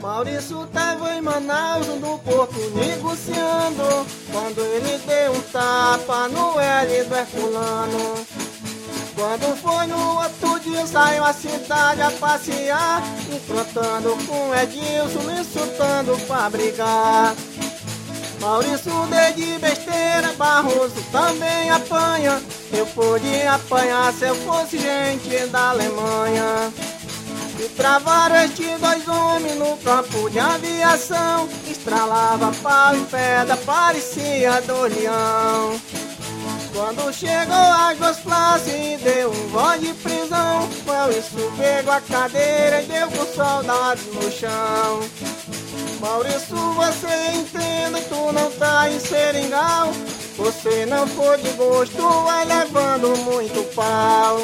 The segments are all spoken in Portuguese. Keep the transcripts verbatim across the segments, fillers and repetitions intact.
Maurício tava em Manaus, no porto negociando, quando ele deu um tapa no L do Herculano. Quando foi no outro dia, saiu a cidade a passear, enfrentando com Edilson, me insultando pra brigar. Maurício dei de besteira, Barroso também apanha. Eu podia apanhar se eu fosse gente da Alemanha. E travaram estes dois homens no campo de aviação, estralava pau e pedra, parecia do leão. Quando chegou as duas classes e deu um voz de prisão, Maurício pegou a cadeira e deu com soldados no chão. Maurício, você entenda, tu não tá em seringal, você não for de gosto, vai levando muito pau.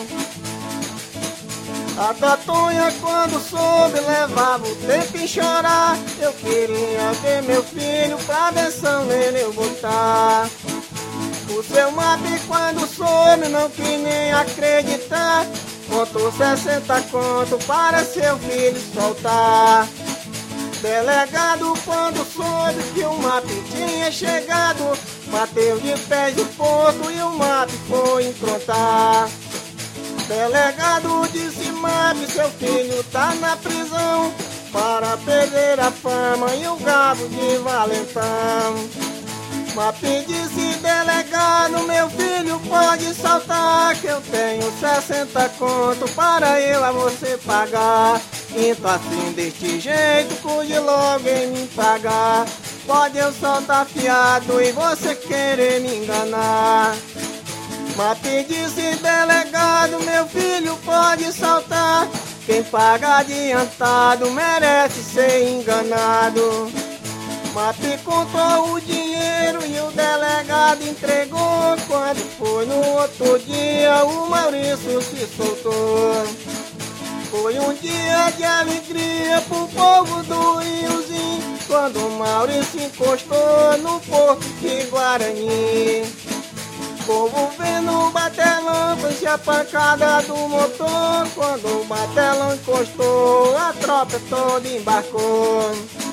A Totonha, quando soube, levava o tempo em chorar. Eu queria ver meu filho pra benção nele eu botar. O seu Mapi, quando soube, não quis nem acreditar, contou sessenta conto para seu filho soltar. Delegado, quando soube que o Mapi tinha chegado, bateu de pés no porto e o Mapi foi improntar. Delegado disse: Mapi, seu filho tá na prisão, para perder a fama e o gado de valentão. Mapi disse: delegado, meu filho pode soltar, que eu tenho sessenta conto para eu a você pagar. Então assim, deste jeito, cuide logo em me pagar. Pode eu soltar fiado e você querer me enganar. Mapi disse: delegado, meu filho pode soltar, quem paga adiantado merece ser enganado. Mapi contou o dinheiro e o delegado entregou. Quando foi no outro dia, o Maurício se soltou. Foi um dia de alegria pro povo do Riozinho, quando o Maurício encostou no porto de Guarani. O povo vendo o batelão, foi a pancada do motor. Quando o batelão encostou, a tropa toda embarcou.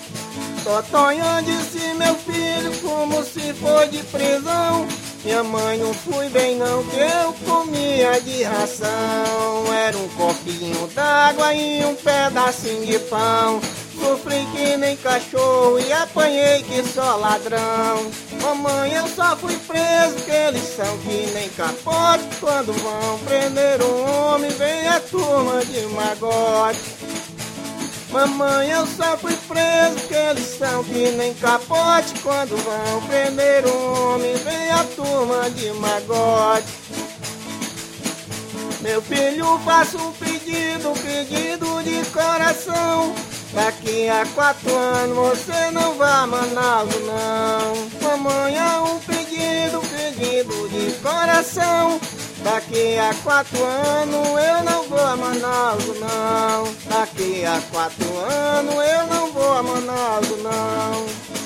Totonha disse: meu filho, como se foi de prisão, minha mãe não fui bem não, que eu comia de ração. Era um copinho d'água e um pedacinho de pão. Sofri que nem cachorro e apanhei que só ladrão. Mamãe, eu só fui preso, que eles são que nem capote. Quando vão prender um homem, vem a turma de magote. Mamãe, eu só fui preso, que eles são que nem capote. Quando vão prender um homem, vem a turma de magote. Meu filho, faço um pedido, um pedido de coração. Daqui a quatro anos você não vai a Manaus não. Mamãe, é um pedido, um pedido de coração. Daqui a quatro anos eu não vou a Manaus não. Daqui a quatro anos eu não vou a Manaus não.